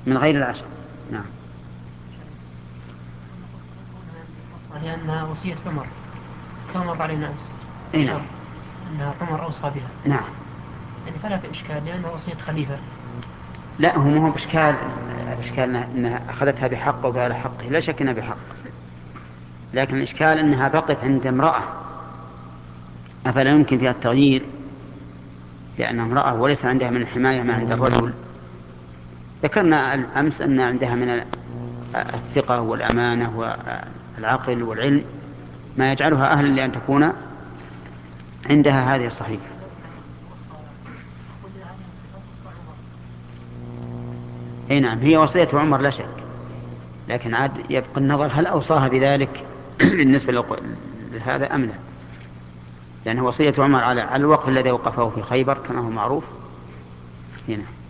من غير العشر. نعم. لأنها وصية عمر كما مر علينا أمس. أي نعم. أنها عمر أوصى بها. نعم. يعني فلا في إشكال لأنها وصية خليفة. لا، هو ما هو بإشكال. الإشكال أنها أخذتها بحق وقال حقه، لا شك أنها بحق، لكن الإشكال أنها بقت عند امرأة، أفلا يمكن فيها التغيير لأنها امرأة وليس عندها من الحماية ما عند الرجل. ذكرنا أمس أن عندها من الثقة والأمانة والعقل والعلم ما يجعلها أهلا لأن تكون عندها هذه الصحيفة. أي نعم، هي وصية عمر لا شك، لكن عاد يبقى النظر هل أوصاها بذلك بالنسبة لهذا أم لا، لأنه وصية عمر على الوقف الذي وقفه في خيبر كما هو معروف هنا.